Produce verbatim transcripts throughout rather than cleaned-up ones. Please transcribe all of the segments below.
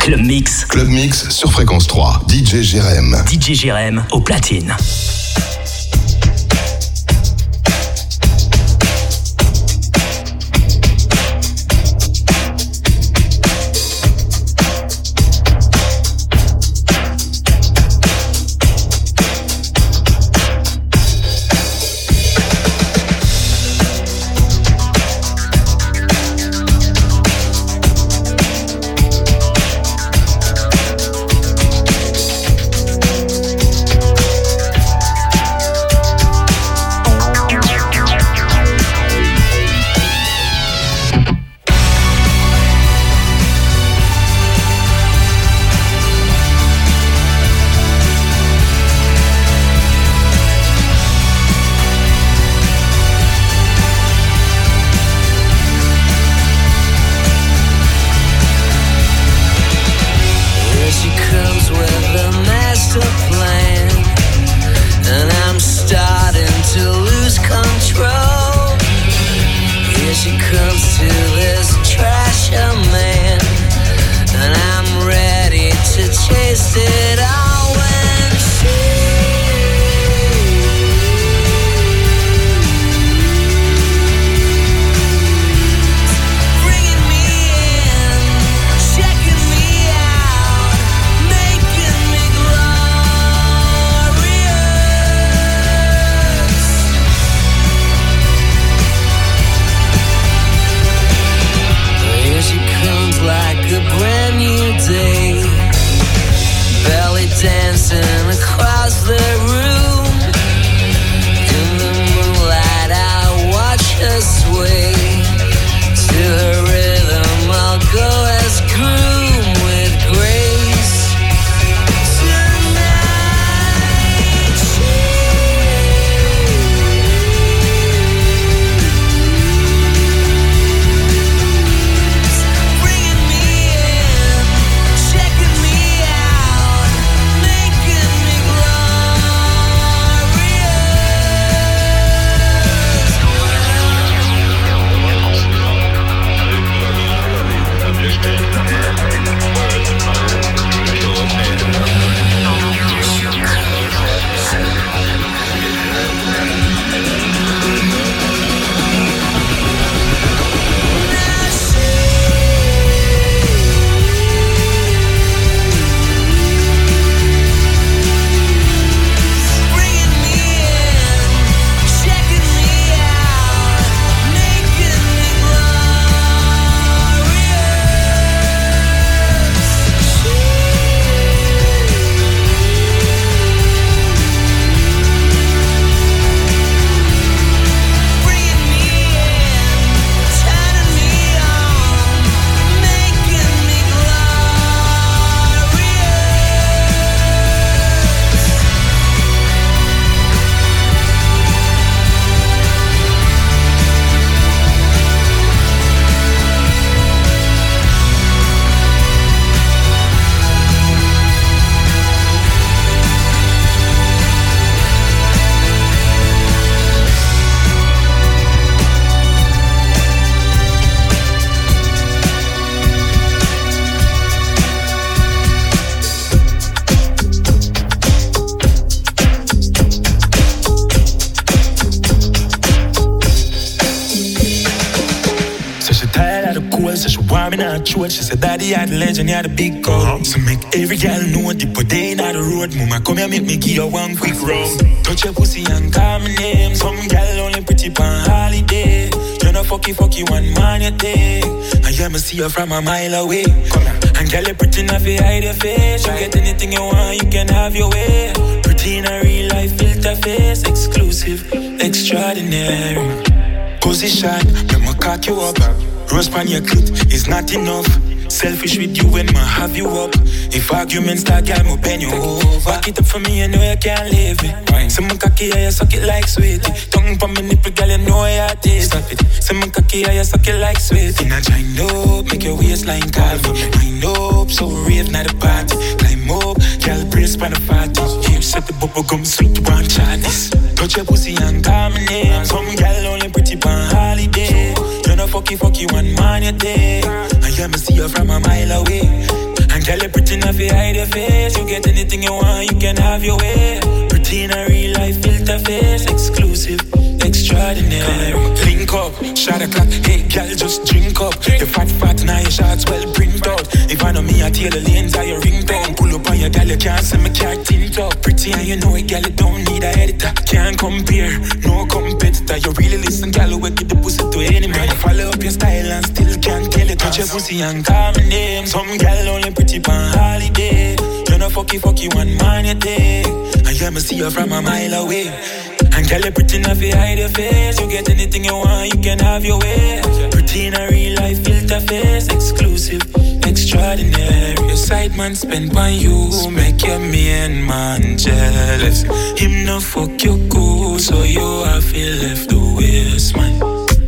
Club Mix. Club Mix sur Fréquence trois. D J Jérém. D J Jérém au platine. She said, Daddy, you're the legend, you're the big call. Uh-huh. So make every girl know the but they not the road. Mama, come here, make me give you one quick round. Touch your pussy and call my name. Some girl only pretty pan holiday. You know, fucky, fucky, one man you take. I hear me see you from a mile away. Come here. And girl, you pretty enough to hide your face. You get anything you want, you can have your way. Pretty in a real life, filter face. Exclusive, extraordinary. Position, let me cock you up. Rose pan your clit is not enough. Selfish with you when I have you up. If arguments start, girl, me bend you over. Back it up for me, you know you can't leave it. Say my cocky, yeah, you suck it like sweetie. Tongue pa me nipple, girl, you know you taste. Stop it. Say my cocky, yeah, you suck it like sweetie. In a giant up, make your waistline calm. Wind up, so rave, not a party. Climb up, girl, brace pan the party. Here, set the bubble gum, sweet one chalice. Touch your pussy and call my name. Some girl only pretty pan holiday. You know fucky, fucky, one man you take. I hear me see you from a mile away. And Girl, you're pretty enough, you hide your face. You get anything you want, you can have your way. Pretty in a real life, filter face. Exclusive, extraordinary. Link up, shot a clock. Hey, girl, just drink up. The fat fat, now your shots well print out. If I know me, I tell the lanes are your ringtone. Pull up on your girl, you can't see me car tint up. Pretty and you know it, girl, you don't need a editor. Can't compare, no competitor. You really listen, girl, we get the pussy to any man. You follow up your style and still can't tell it. Touch your pussy and call my name. Some girl only pretty on holiday. You know fucky fucky one man you take. And you me see you from a mile away. And girl, you're pretty enough, you hide your face. You get anything you want, you can have your way. Pretty in a real life, filter face. Exclusive, extraordinary. Your side man spend on you, make your main man jealous. Him no fuck you cool, so you have feel left the waste, man.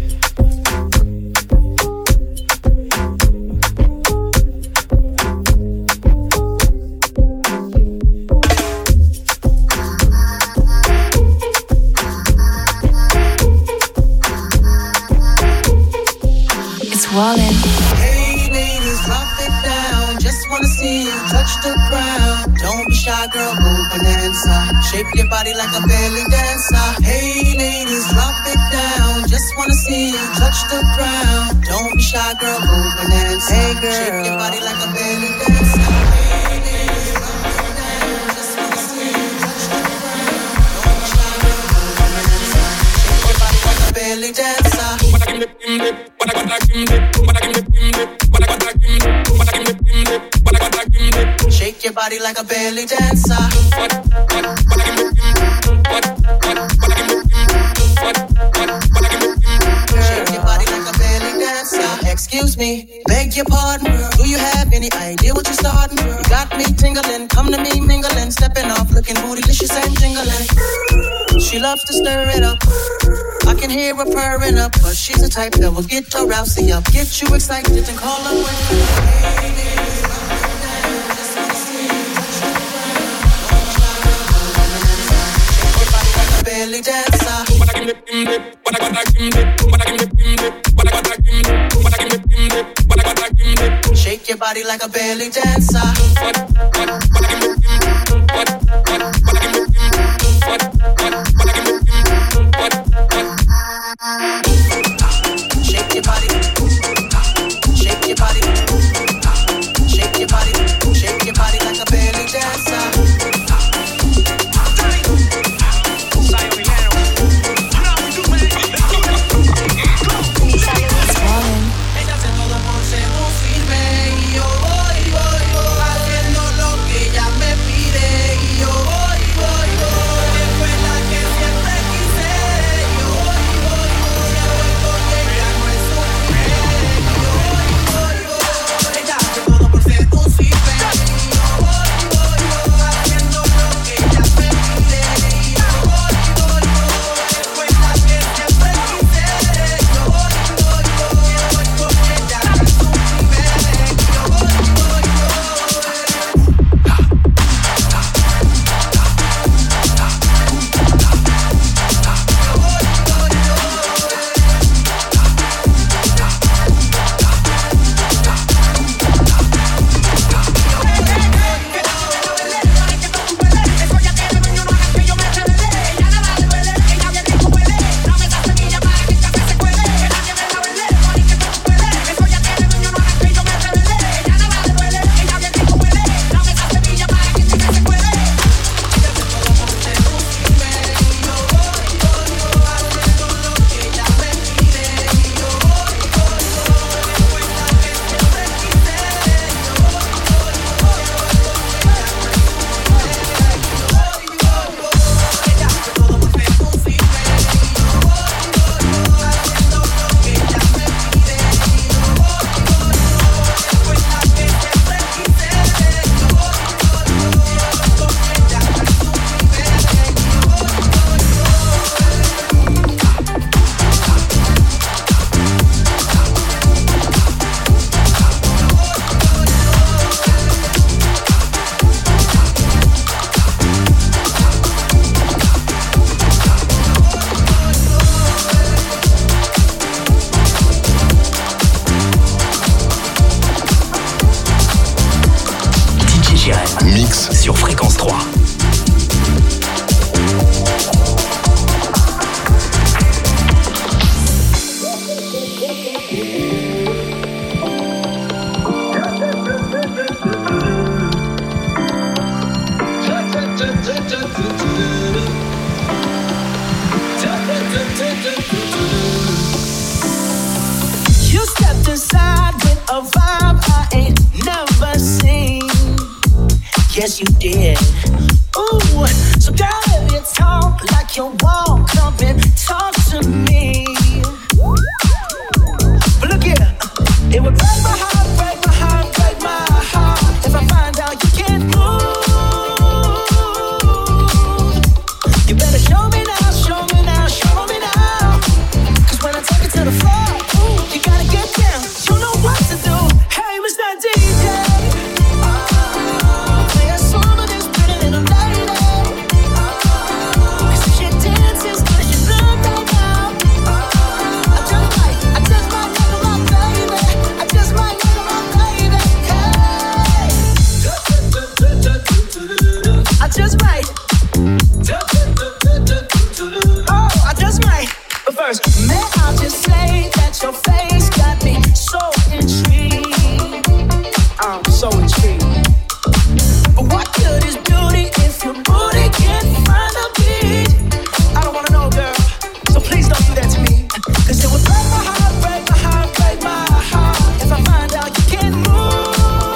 Wallin. Hey ladies, drop it down. Just wanna see you touch the ground. Don't be shy, girl, move bonanza. Shake your body like a belly dancer. Hey ladies, drop it down. Just wanna see you touch the ground. Don't be shy, girl, move bonanza. Hey girl, shake your body like a belly dancer. Hey ladies, drop it down. Just wanna see you touch the ground. Don't be shy, girl, move bonanza. Shake your body like a belly dancer. Shake your body like a belly dancer. Shake your body like a belly dancer. Excuse me, beg your pardon. Do you have any idea what you're starting? You got me tingling, come to me mingling, stepping off, looking bootylicious and jingling. She loves to stir it up. I can hear her purring up, but she's the type that will get her rousey up, get you excited and call her when hey, ladies, just wanna see you touch the ground. Shake your body like a belly dancer. Shake your body like a belly dancer. Shake your body, shake your body, shake your body, shake your body like a belly dancer. Ella hace todo por ser un firme y yo voy, voy, voy haciendo lo que ella me pide y yo voy. mix sur Fréquence trois. You stepped inside with a vibe I ain't never seen. Yes, you did. Ooh, so girl, if you talk like you walk up and talk to me. But look here, it would break my heart, break my heart, break my heart if I find out you can't move. You better show me now, show me now, show me now. Cause when I take it to the floor, ooh, you gotta get down. You know what to do. Hey, Mister D J. Just might. Oh, I just might. But first, may I just say that your face got me so intrigued. I'm so intrigued. But what good is beauty if your booty can't find a beat? I don't wanna know, girl. So please don't do that to me. Cause it would break my heart, break my heart, break my heart if I find out you can't move.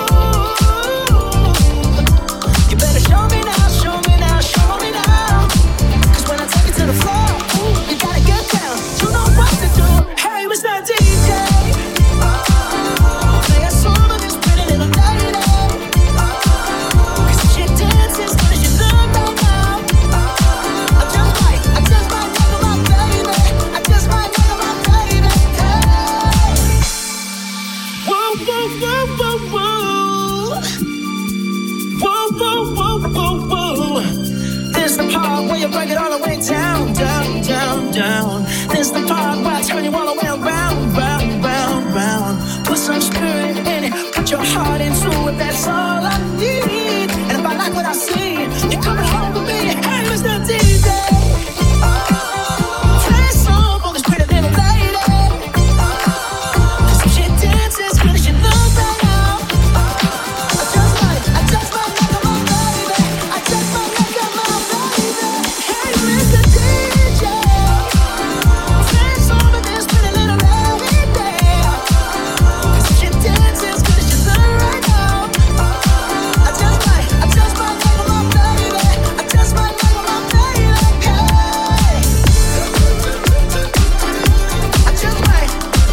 You better show me now. Show me now, show me now. Cause when I take it to the floor, ooh, you gotta get down. You know what to do. Hey, Mister D J. Oh, play a song of this pretty little lady. Cause she dances good as you look right now. I just might, I just might make her my baby. I just might make her my baby. Hey. Whoa, whoa, whoa, whoa, whoa. Whoa, whoa, whoa, whoa, whoa. This the part where you break it all the way down, down, down, down. This the part where I turn you all the way around, round, round, round. Put some spirit in it, put your heart into it, that's all I need. And if I like what I see, you're coming home with me. Hey, Mister D J. Play a song for this pretty little lady. Cause she dances good as you look right now. I just might, I just might make her my baby. I just might make her my baby. Hey, Mister D J. Play a song for this pretty little lady. Cause she dances good as you look right now. I just might, I just might make her my baby. I just might make her my baby. Hey. I just might.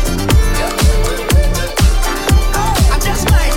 Oh, I just might.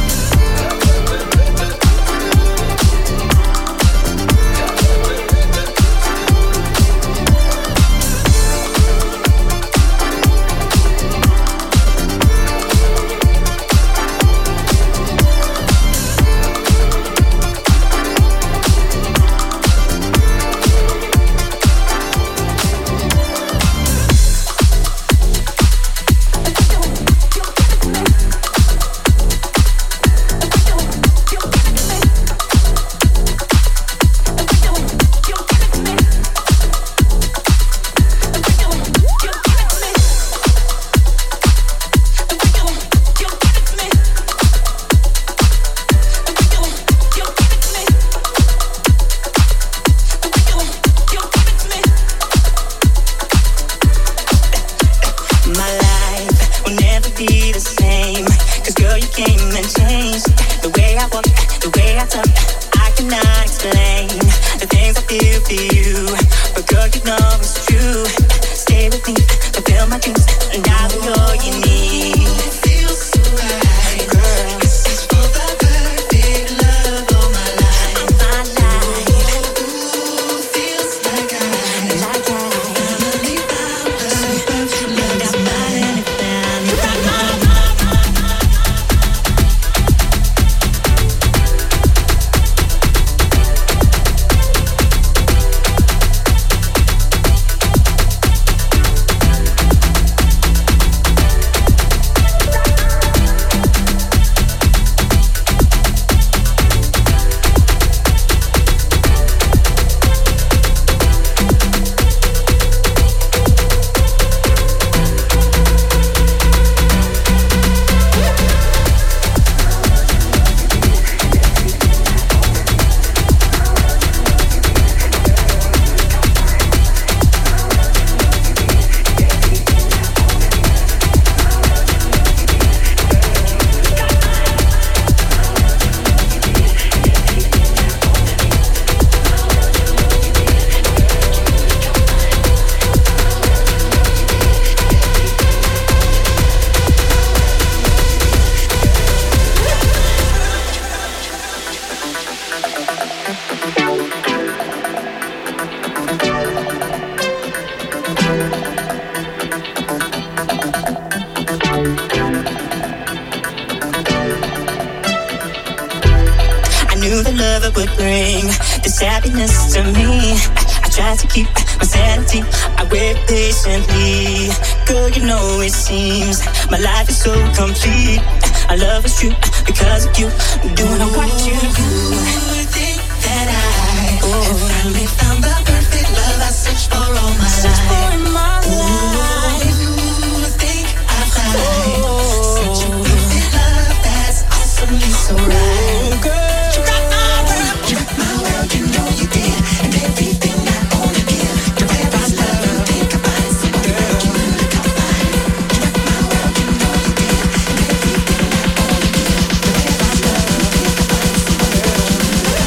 My life will never be the same. Cause girl, you came and changed the way I walk, the way I talk. I cannot explain the things I feel for you. But girl, you know it's true. Stay with me, fulfill my dreams, and I'll be all you need. It feels so right, girl. This is for the perfect love of my life. Of my life. Ooh, feels like I, like I finally found love. And I'm not anything. You got my knew the love it would bring this happiness to me. I, I tried to keep my sanity, I wait patiently. Girl, you know it seems my life is so complete. Our love is true because of you. Doing what you do. You think that I oh. have finally found the perfect love I searched for all my Search life. For my life. You think I find oh. such a perfect love that's awesomely so right. Oh, girl. You rock my world, you rock my world, you know you did, and everything I own to give. The way I love you, think I find somebody like you look how fine. You rock my world, you know you did, and everything I own to give. The way I love you, think I find somebody like you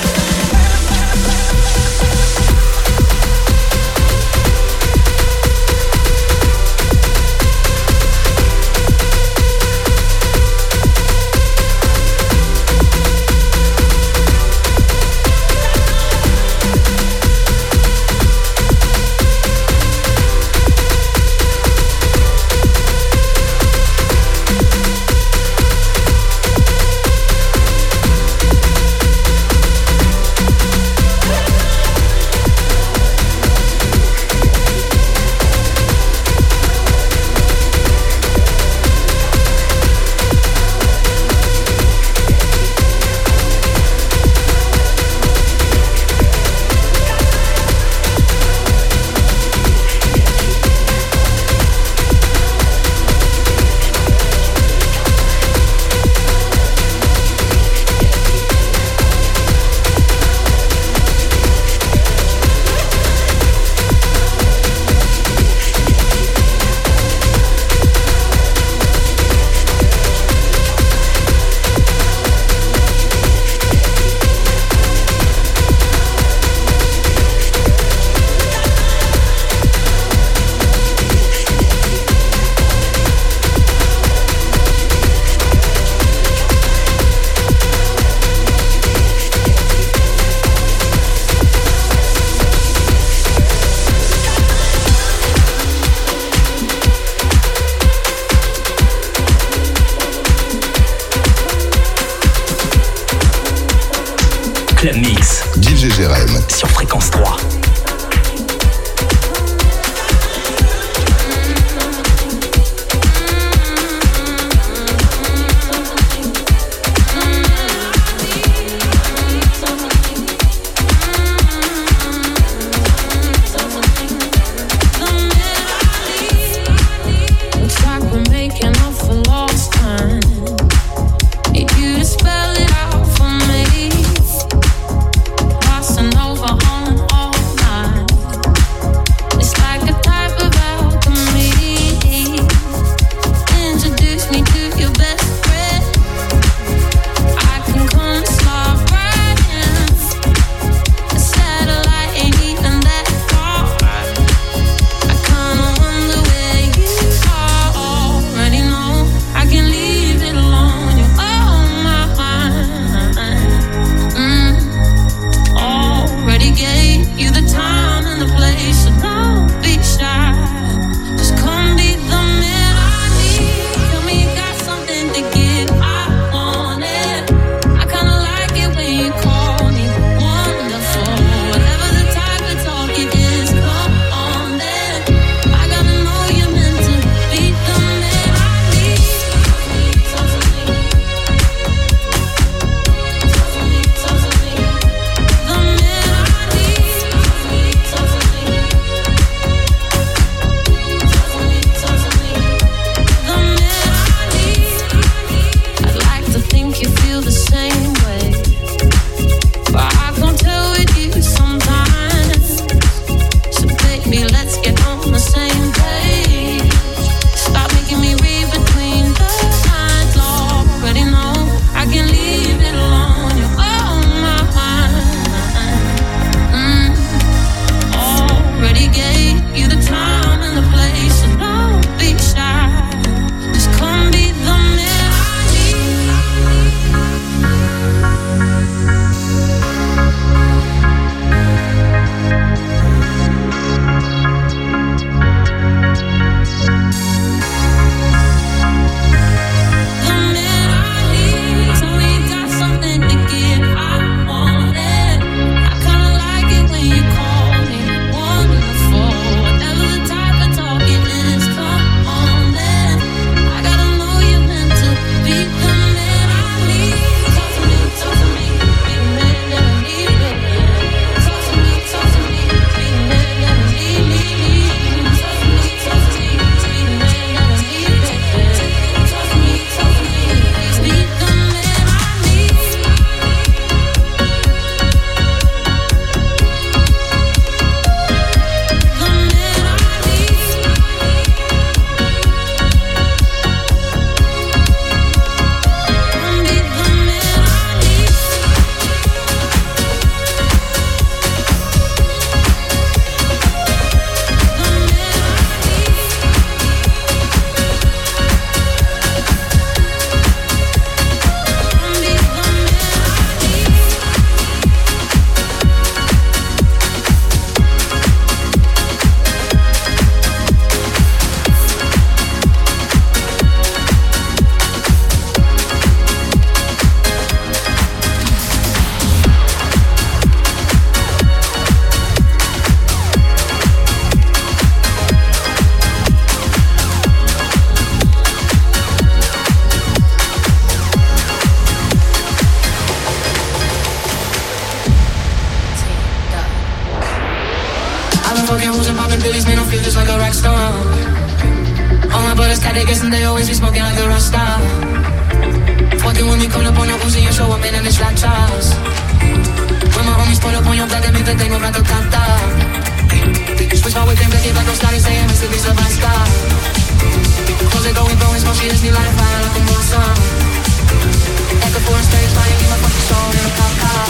Club Mix. D J Jérém sur Fréquence trois. Phillies, man, I feel just like a rock star. All my brothers got their gas and they always be smoking like a rock star. Fucking with me, call up on the Uzi and show up, man, and it's like Charles. When my homies pull up on your block, they make the thing about to cantar. Switch my whip and black it like no starting saying, Mister Beast of my star. Close it, going, blowing smoke, she just need light fire like a moon sun. At the foreign stage, flying in my fucking soul in a cop car.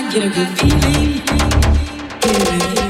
get a good feeling. Yeah.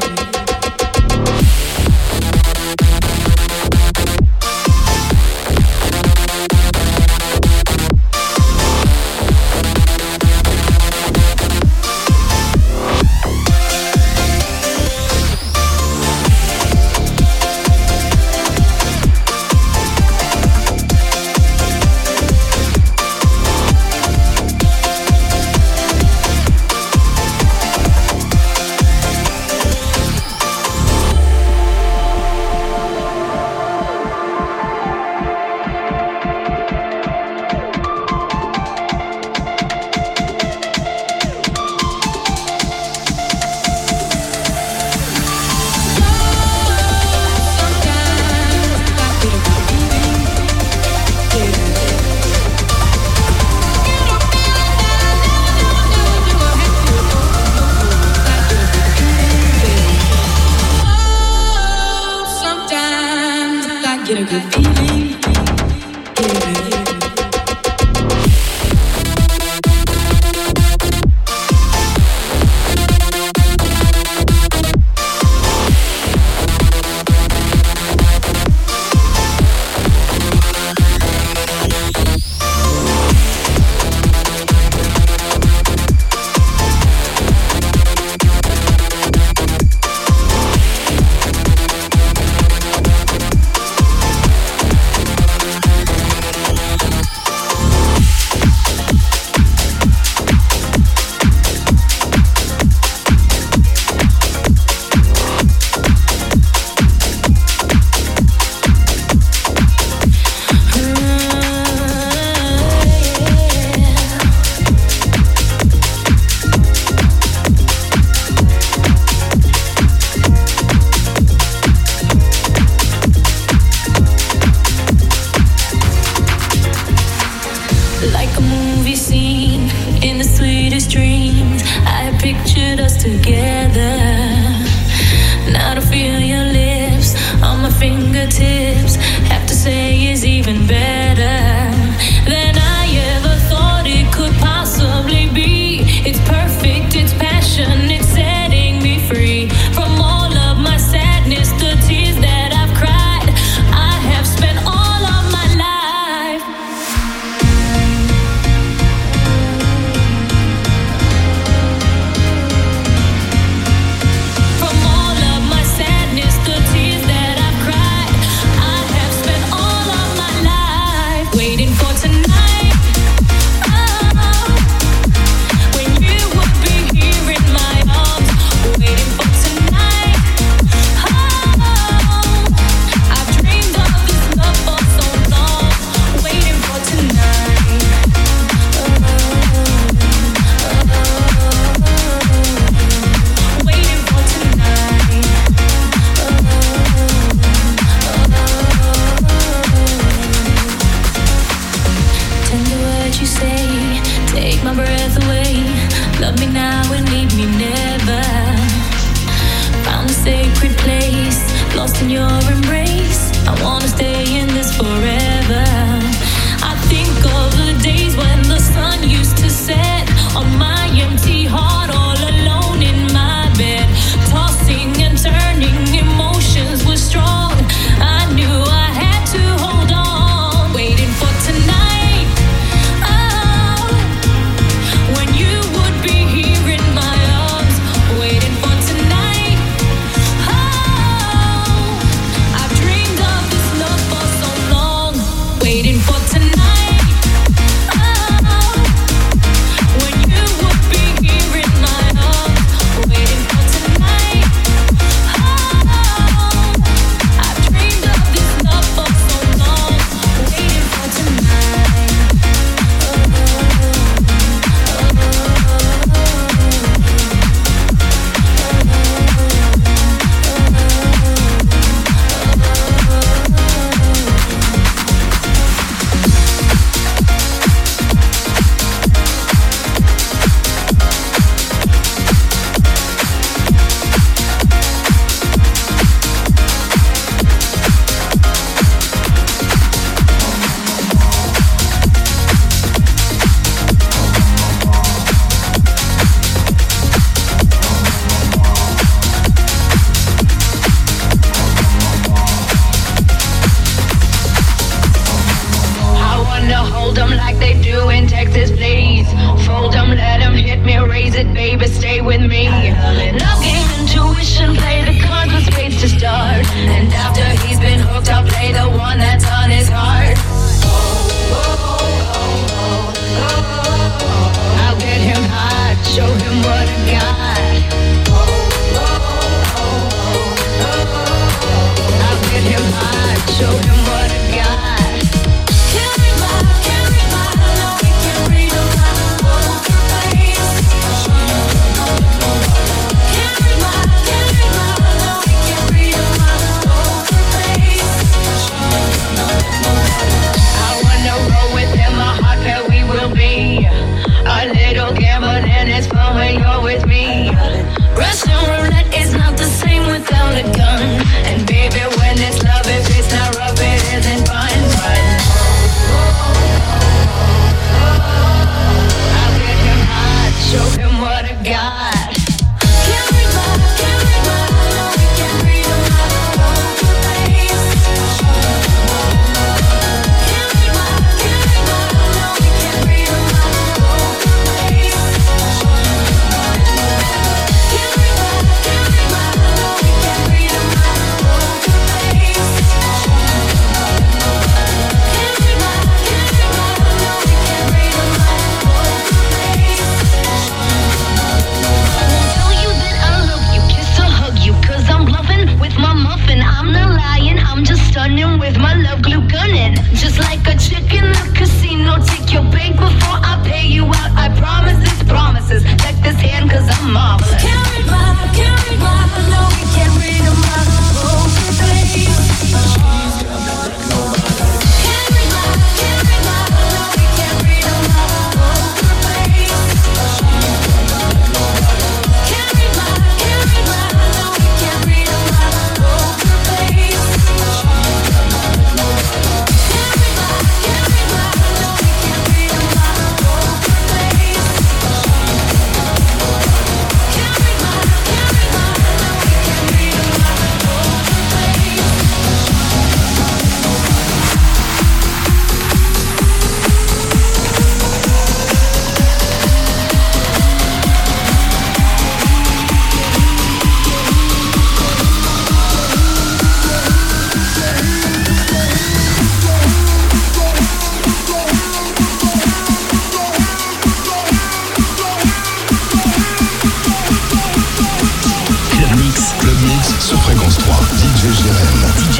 Love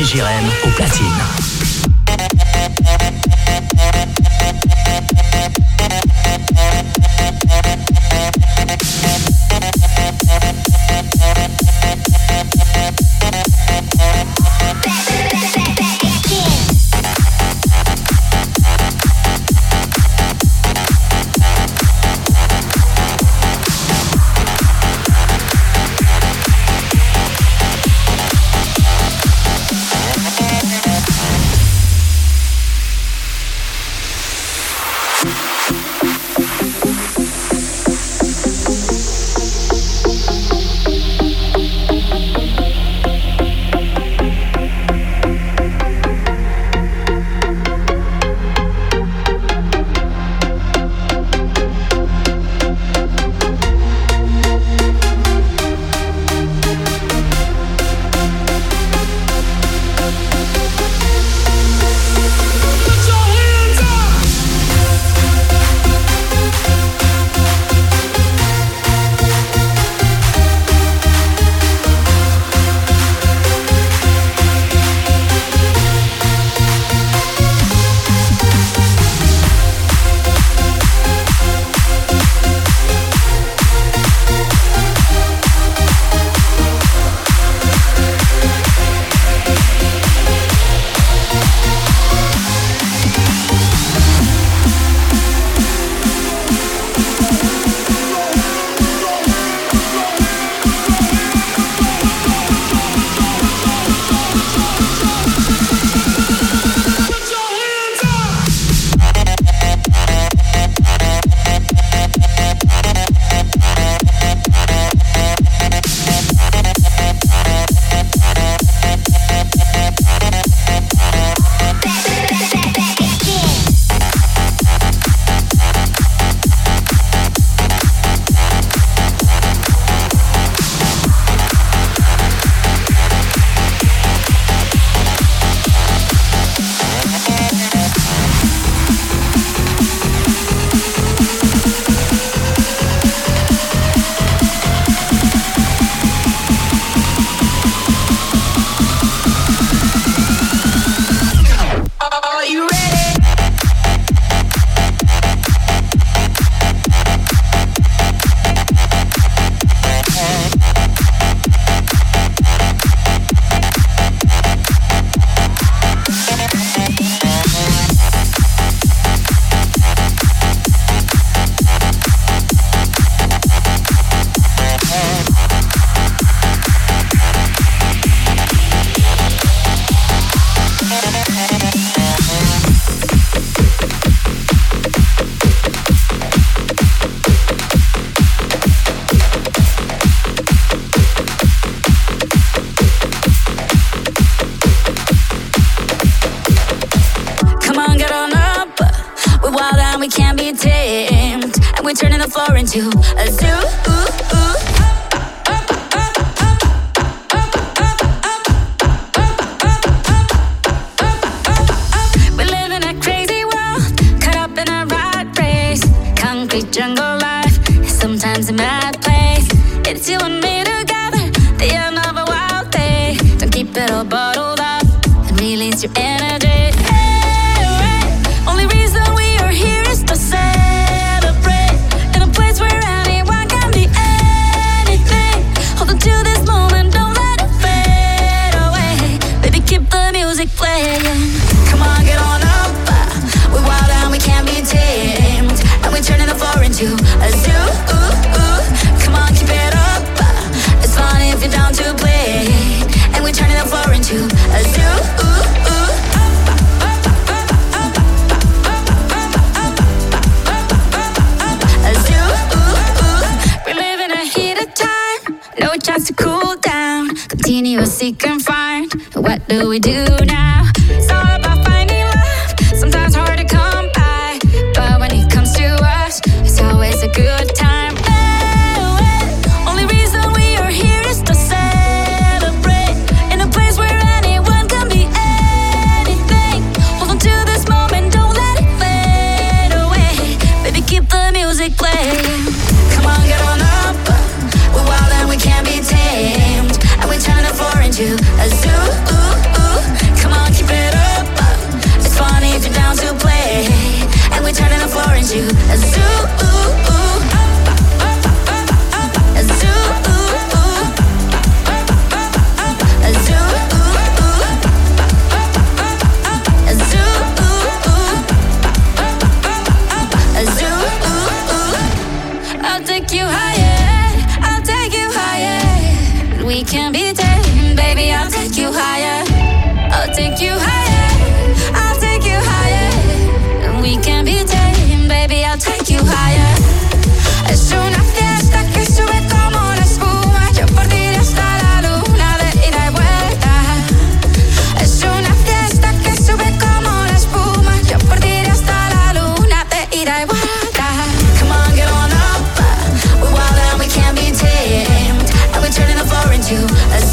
Jérém au platine. Into a zoo. Ooh, ooh. We live in a crazy world, caught up in a rat race. Concrete jungle life, sometimes a mad place. It's you and me together, the end of a wild day. Don't keep it all bottled up and release your energy. Hey, hey. Only reason we are here is to say where anyone can be anything. Hold on to this moment, don't let it fade away. Baby, keep the music playing. Come on, get on up. We're wild and we can't be tamed, and we're turning the floor into a zoo. Ooh, ooh. Come on, keep it up. It's fun if you're down to play, and we're turning the floor into a zoo. Ooh, ooh. No chance to cool down, continuously confined. What do we do now? It's all about finding love, sometimes hard to come by, but when it comes to us, it's always a good time. Oh, oh. Only reason we are here is to celebrate, in a place where anyone can be anything. Hold on to this moment, don't let it fade away. Baby, keep the music playing. Come on, get on up. We're wild and we can't be tamed, and we turn the floor into a zoo. Ooh, ooh. take you higher. I'll take you higher. We can be tamed, baby. I'll take you higher. I'll take you higher. I'll take you higher. We can be tamed, baby. I'll take you higher. Es una fiesta que sube como la espuma. Yo por ti iré hasta la luna de ida y vuelta. Es una fiesta que sube como la espuma. Yo por ti iré hasta la luna de ida y vuelta. Come on, get on up. We're wild and we can't be tamed. And we're turning the floor into a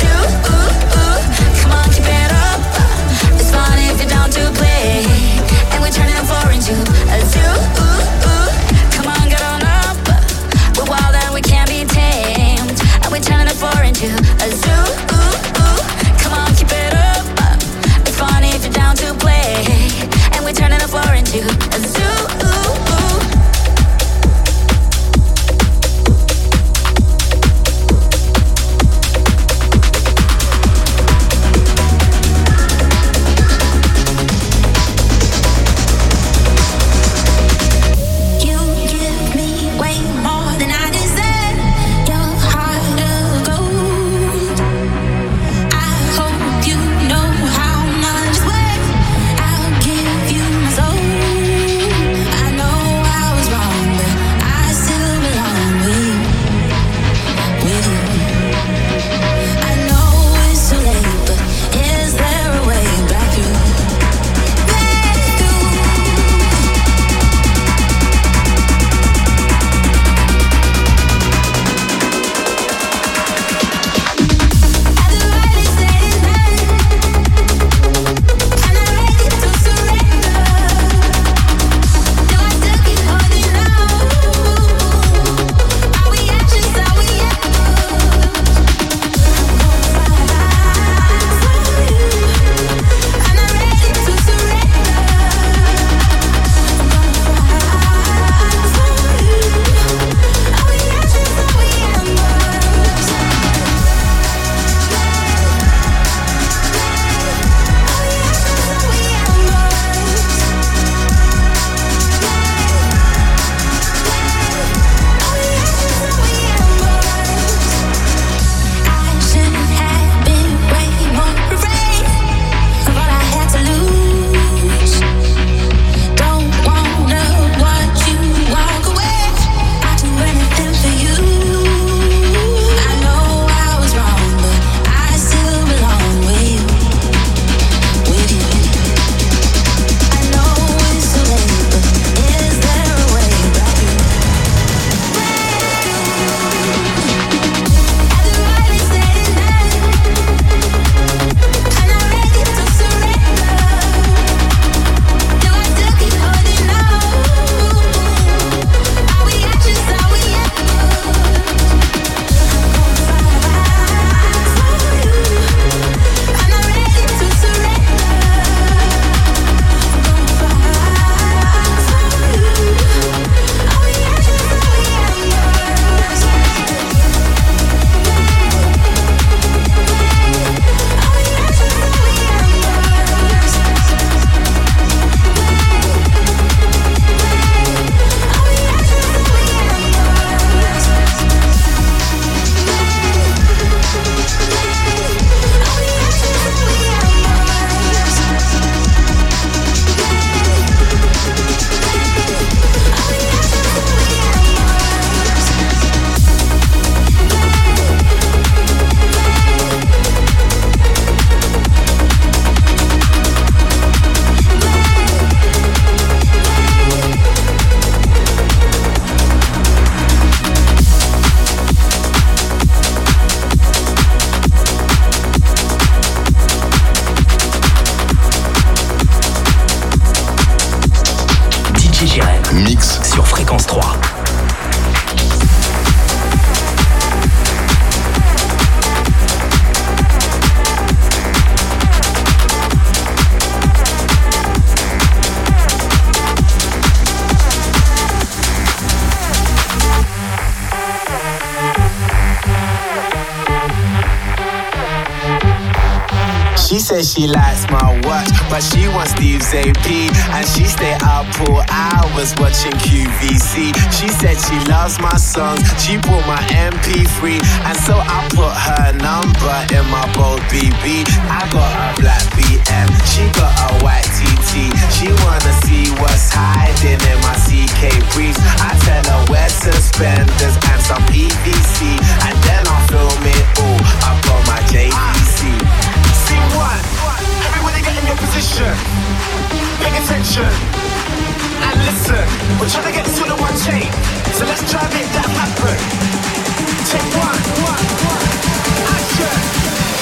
She says she likes my watch, but she wants Steve's A P, and she stay up all hours watching Q V C. She said she loves my songs, she bought my M P three, and so I put her number in my bold B B. I got a black B M, she got a white T T. She wanna see what's hiding in my C K briefs. I tell her wear suspenders and some P V C, and then I'll film it all up on my J V C. Scene one, everybody get in your position. Pay attention and listen. We're trying to get this with a one chain, so let's try and make that happen. Take one, one, one, action.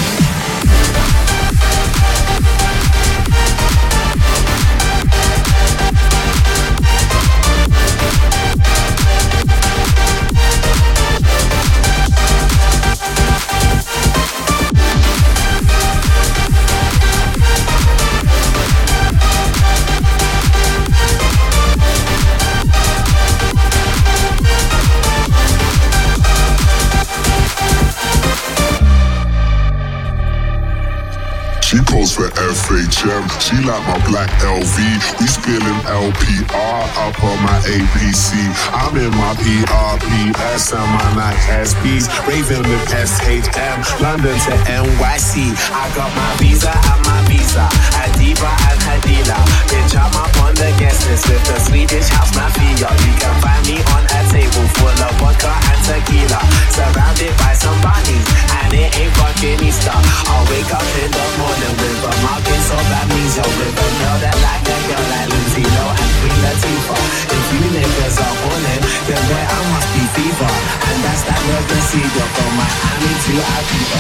She pose for F H M, she like my black L V. We spilling L P R up on my A P C. I'm in my P R P S and my Nike S Ps, raving with S H M, London to N Y C. I got my visa and my visa, Adiba and Hadila. Bitch, I'm up on the guest list with the Swedish house mafia. You can find me on a table full of vodka and tequila, surrounded by some bunnies, and it ain't fucking Easter. I'll wake up in the morning with a market, so that means you're with a girl that like a girl like Lindsay Lohan and Queen Latifah. If you niggas are horny, then boy I must be fever, and that's that love procedure from Miami to Ibiza.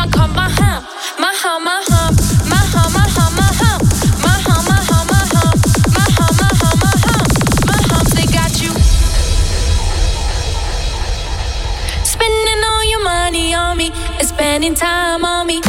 I call my hump, my hump, my hump, my hump, my hump, my hump, my hump, my hump, my hump, my hump, my hump, my hump, my humps, they got you spending all your money on me and spending time on me.